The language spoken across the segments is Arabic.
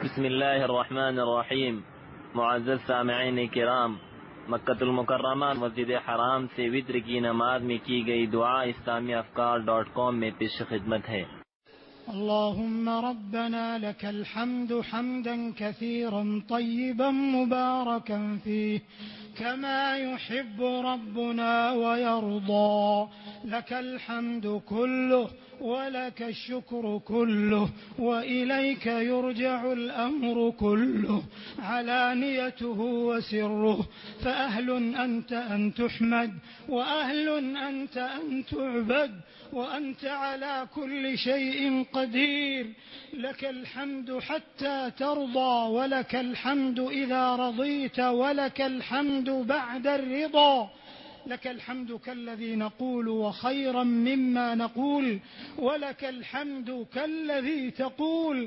بسم الله الرحمن الرحیم. معزز سامعین کرام، مکہ المکرمہ مسجد حرام سے وتر کی نماز میں کی گئی دعا اسلامیافکار.com میں پیش خدمت ہے۔ اللهم ربنا لك الحمد حمدا كثيرا طيبا مباركا فيه كما يحب ربنا ويرضى، لك الحمد كله ولك الشكر كله وإليك يرجع الأمر كله، علانيته وسره، فأهل أنت أن تحمد وأهل أنت أن تعبد وأنت على كل شيء قدير. لك الحمد حتى ترضى، ولك الحمد إذا رضيت، ولك الحمد بعد الرضا. لك الحمد كالذي نقول وخيرا مما نقول، ولك الحمد كالذي تقول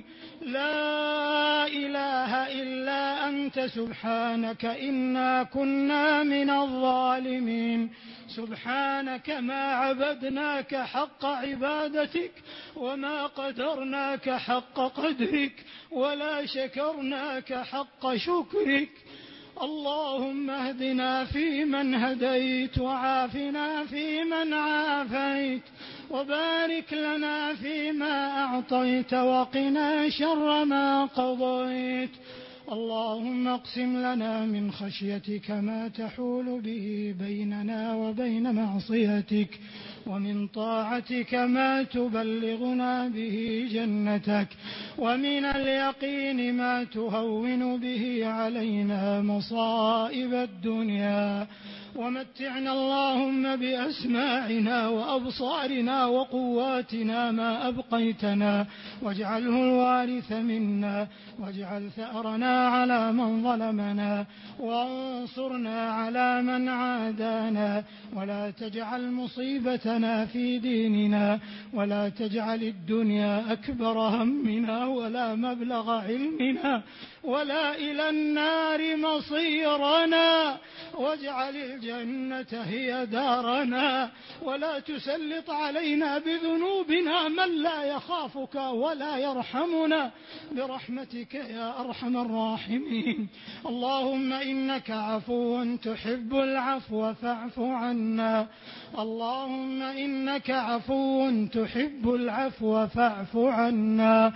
لا إله إلا أنت سبحانك إنا كنا من الظالمين. سبحانك ما عبدناك حق عبادتك وما قدرناك حق قدرك ولا شكرناك حق شكرك. اللهم اهدنا فيمن هديت وعافنا فيمن عافيت وبارك لنا فيما أعطيت وقنا شر ما قضيت. اللهم اقسم لنا من خشيتك ما تحول به بيننا وبين معصيتك، ومن طاعتك ما تبلغنا به جنتك، ومن اليقين ما تهون به علينا مصائب الدنيا. ومتعنا اللهم بأسماعنا وأبصارنا وقواتنا ما أبقيتنا، واجعله الوارث منا، واجعل ثأرنا على من ظلمنا، وانصرنا على من عادانا، ولا تجعل مصيبتنا في ديننا، ولا تجعل الدنيا أكبر همنا ولا مبلغ علمنا ولا إلى النار مصيرنا، واجعل الجنة هي دارنا، ولا تسلط علينا بذنوبنا من لا يخافك ولا يرحمنا، برحمتك يا أرحم الراحمين. اللهم إنك عفو تحب العفو فاعف عنا. اللهم إنك عفو تحب العفو فاعف عنا.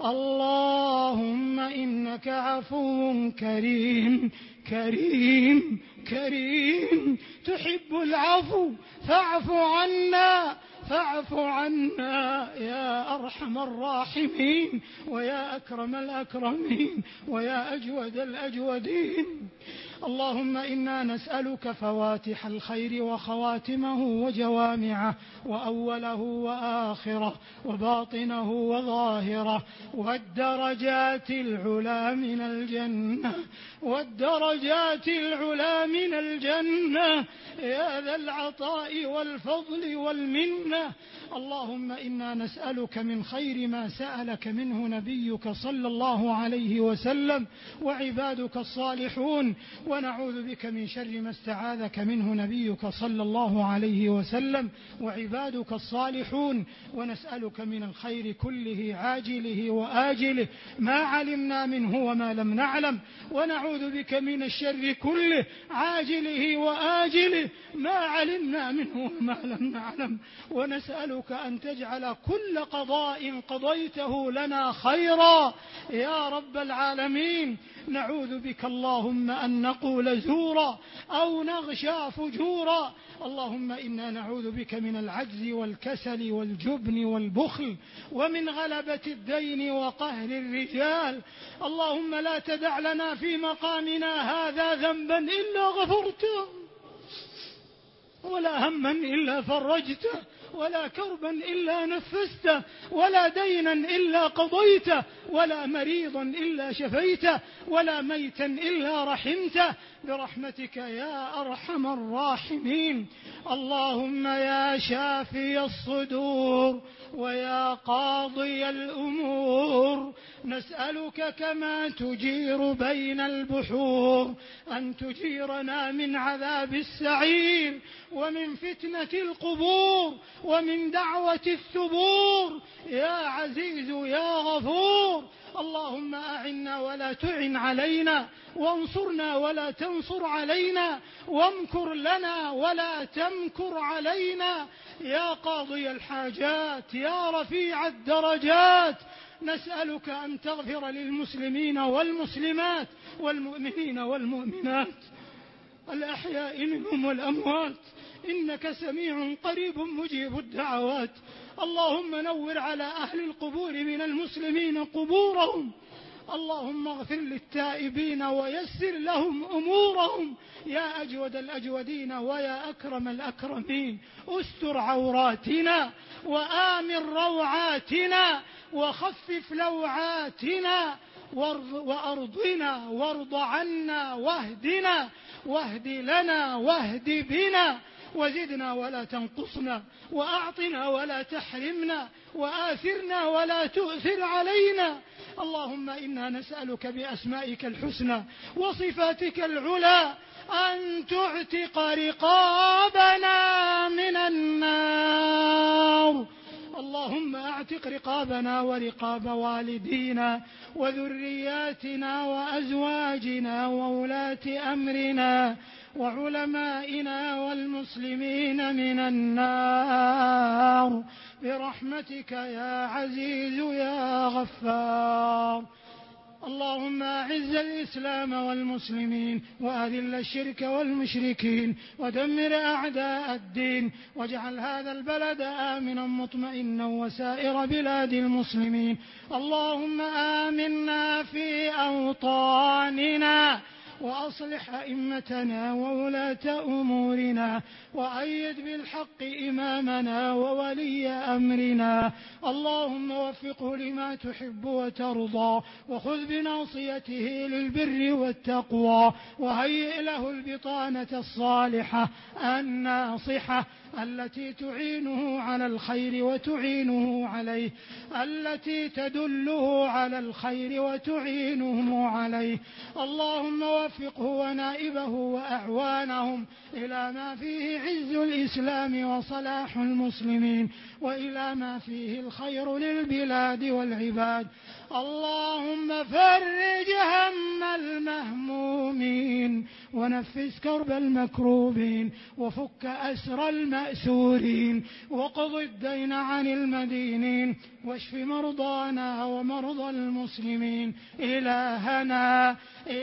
اللهم إنك عفو كريم كريم كريم تحب العفو فاعف عنا، فاعف عنا يا أرحم الراحمين ويا أكرم الأكرمين ويا أجود الأجودين. اللهم إنا نسألك فواتح الخير وخواتمه وجوامعه وأوله وآخره وباطنه وظاهره، والدرجات العلى من الجنة، والدرجات العلى من الجنة يا ذا العطاء والفضل والمنة. اللهم إنا نسألك من خير ما سألك منه نبيك صلى الله عليه وسلم وعبادك الصالحون، ونعوذ بك من شر ما استعاذك منه نبيك صلى الله عليه وسلم وعبادك الصالحون، ونسألك من الخير كله عاجله وآجله ما علمنا منه وما لم نعلم، ونعوذ بك من الشر كله عاجله وآجله ما علمنا منه وما لم نعلم، ونسألك أن تجعل كل قضاء قضيته لنا خيرا يا رب العالمين. نعوذ بك اللهم أن نقول زورا أو نغشى فجورا. اللهم إنا نعوذ بك من العجز والكسل والجبن والبخل ومن غلبة الدين وقهر الرجال. اللهم لا تدع لنا في مقامنا هذا ذنبا إلا غفرته، ولا هما إلا فرجته، ولا كربا إلا نفسته، ولا دينا إلا قضيته، ولا مريضا إلا شفيته، ولا ميتا إلا رحمته، برحمتك يا أرحم الراحمين. اللهم يا شافي الصدور ويا قاضي الأمور، نسألك كما تجير بين البحور أن تجيرنا من عذاب السعير ومن فتنة القبور ومن دعوة الثبور يا عزيز يا غفور. اللهم أعنا ولا تعن علينا، وانصرنا ولا تنصر علينا، وامكر لنا ولا تمكر علينا، يا قاضي الحاجات يا رفيع الدرجات. نسألك أن تغفر للمسلمين والمسلمات والمؤمنين والمؤمنات الأحياء منهم والأموات، إنك سميع قريب مجيب الدعوات. اللهم نور على أهل القبور من المسلمين قبورهم، اللهم اغفر للتائبين ويسر لهم أمورهم يا أجود الأجودين ويا أكرم الأكرمين. استر عوراتنا وآمن روعاتنا وخفف لوعاتنا وأرضنا وارض عنا واهدنا، واهد لنا واهد بنا، وزدنا ولا تنقصنا، وأعطنا ولا تحرمنا، وآثرنا ولا تؤثر علينا. اللهم إنا نسألك بأسمائك الحسنى وصفاتك العلى أن تعتق رقابنا من النار. اللهم اعتق رقابنا ورقاب والدينا وذرياتنا وأزواجنا وولاة أمرنا وعلمائنا والمسلمين من النار برحمتك يا عزيز يا غفار. اللهم أعز الإسلام والمسلمين وأذل الشرك والمشركين ودمر أعداء الدين، واجعل هذا البلد آمنا مطمئنا وسائر بلاد المسلمين. اللهم آمنا في أوطاننا وأصلح أئمتنا وولاة أمورنا، وأيد بالحق إمامنا وولي أمرنا. اللهم وفقه لما تحب وترضى، وخذ بناصيته للبر والتقوى، وهيئ له البطانة الصالحة الناصحة التي تعينه على الخير وتعينه عليه، التي تدله على الخير وتعينه عليه. اللهم وفقه ونائبه وأعوانهم إلى ما فيه عز الإسلام وصلاح المسلمين، وإلى ما فيه الخير للبلاد والعباد. اللهم فرج هم المهمومين، ونفس كرب المكروبين، وفك أسر المأسورين، وقض الدين عن المدينين، واشف مرضانا ومرضى المسلمين. إلهنا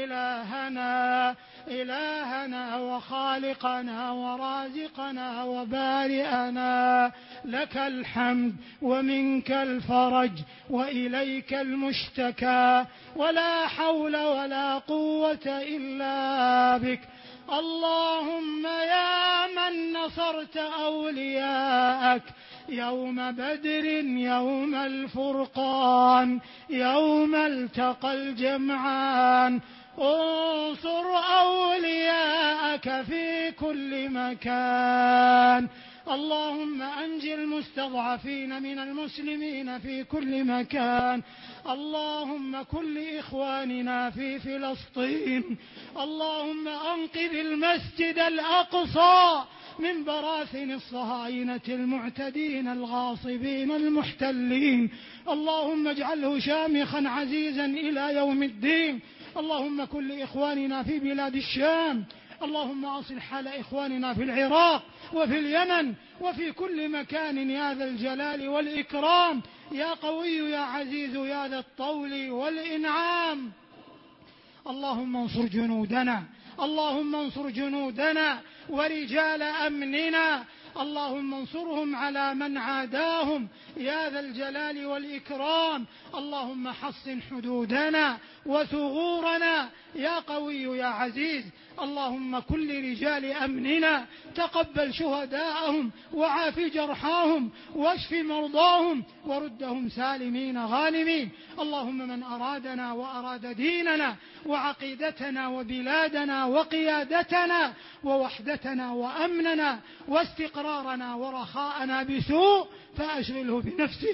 إلهنا إلهنا وخالقنا ورازقنا وبارئنا، لك الحمد ومنك الفرج وإليك المشتكى، ولا حول ولا قوة إلا بك. اللهم يا من نصرت أولياءك يوم بدر، يوم الفرقان، يوم التقى الجمعان، انصر أولياءك في كل مكان. اللهم أنج المستضعفين من المسلمين في كل مكان. اللهم كن لإخواننا في فلسطين. اللهم أنقذ المسجد الأقصى من براثن الصهاينة المعتدين الغاصبين المحتلين. اللهم اجعله شامخا عزيزا إلى يوم الدين. اللهم كن لإخواننا في بلاد الشام. اللهم أصلح حال إخواننا في العراق وفي اليمن وفي كل مكان يا ذا الجلال والإكرام، يا قوي يا عزيز يا ذا الطول والإنعام. اللهم انصر جنودنا، اللهم انصر جنودنا ورجال أمننا، اللهم انصرهم على من عاداهم يا ذا الجلال والإكرام. اللهم حصن حدودنا وثغورنا يا قوي يا عزيز. اللهم كن لرجال أمننا، تقبل شهداءهم وعاف جرحاهم واشف مرضاهم وردهم سالمين غانمين. اللهم من أرادنا وأراد ديننا وعقيدتنا وبلادنا وقيادتنا ووحدتنا وأمننا واستقرارنا ورخاءنا بسوء فأشغله بنفسه.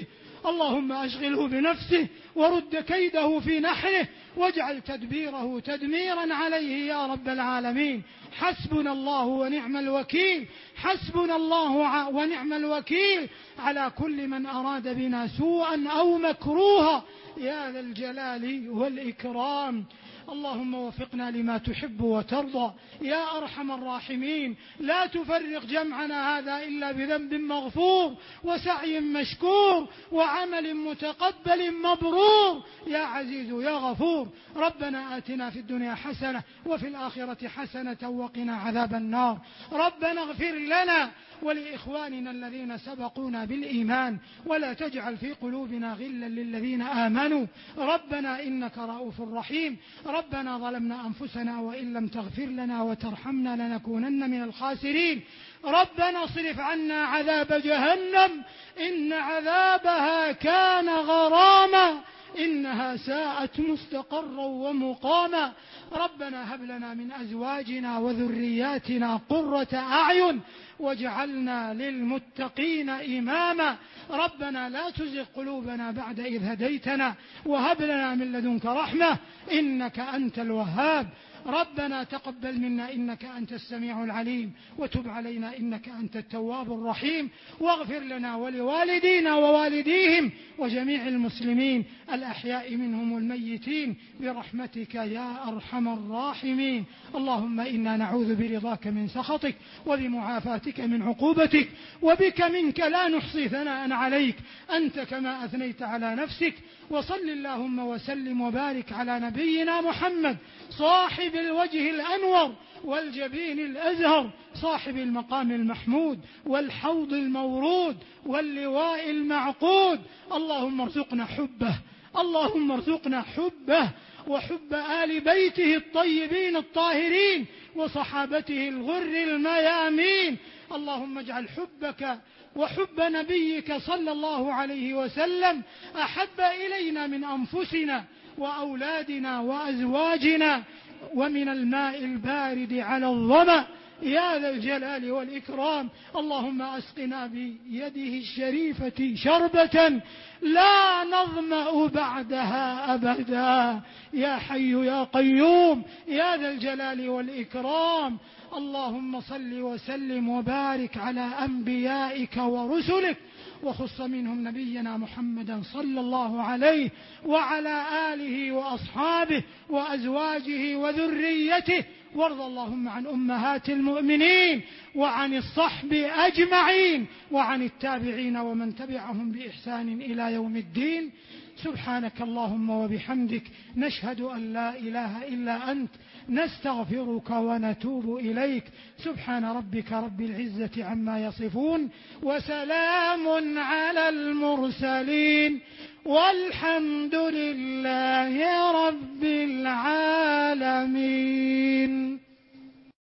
اللهم أشغله بنفسه ورد كيده في نحره واجعل تدبيره تدميرا عليه يا رب العالمين. حسبنا الله ونعم الوكيل، حسبنا الله ونعم الوكيل على كل من أراد بنا سوءا أو مكروها يا ذا الجلال والإكرام. اللهم وفقنا لما تحب وترضى يا أرحم الراحمين. لا تفرق جمعنا هذا إلا بذنب مغفور وسعي مشكور وعمل متقبل مبرور يا عزيز يا غفور. ربنا آتنا في الدنيا حسنة وفي الآخرة حسنة وقنا عذاب النار. ربنا اغفر لنا ولإخواننا الذين سبقونا بالإيمان ولا تجعل في قلوبنا غلا للذين آمنوا ربنا إنك رؤوف رحيم. ربنا ظلمنا أنفسنا وإن لم تغفر لنا وترحمنا لنكونن من الخاسرين. ربنا اصرف عنا عذاب جهنم إن عذابها كان غراما إنها ساءت مستقرا ومقاما. ربنا هب لنا من أزواجنا وذرياتنا قرة أعين واجعلنا للمتقين إماما. ربنا لا تزغ قلوبنا بعد إذ هديتنا وهب لنا من لدنك رحمة إنك أنت الوهاب. ربنا تقبل منا إنك أنت السميع العليم وتب علينا إنك أنت التواب الرحيم واغفر لنا ولوالدينا ووالديهم وجميع المسلمين الأحياء منهم والميتين برحمتك يا أرحم الراحمين. اللهم إنا نعوذ برضاك من سخطك وبمعافاتك من عقوبتك وبك منك لا نحصي ثناء عليك أنت كما أثنيت على نفسك. وصل اللهم وسلم وبارك على نبينا محمد صاحب الوجه الأنور والجبين الأزهر صاحب المقام المحمود والحوض المورود واللواء المعقود. اللهم ارزقنا حبه، اللهم ارزقنا حبه وحب آل بيته الطيبين الطاهرين وصحابته الغر الميامين. اللهم اجعل حبك وحب نبيك صلى الله عليه وسلم أحب إلينا من أنفسنا وأولادنا وأزواجنا ومن الماء البارد على الظمأ يا ذا الجلال والإكرام. اللهم أسقنا بيده الشريفة شربة لا نظمأ بعدها أبدا يا حي يا قيوم يا ذا الجلال والإكرام. اللهم صل وسلم وبارك على أنبيائك ورسلك وخص منهم نبينا محمدا صلى الله عليه وعلى آله وأصحابه وأزواجه وذريته. وارض اللهم عن أمهات المؤمنين وعن الصحب أجمعين وعن التابعين ومن تبعهم بإحسان إلى يوم الدين. سبحانك اللهم وبحمدك نشهد أن لا إله إلا أنت نستغفرك ونتوب إليك. سبحان ربك رب العزة عما يصفون وسلام على المرسلين والحمد لله رب العالمين.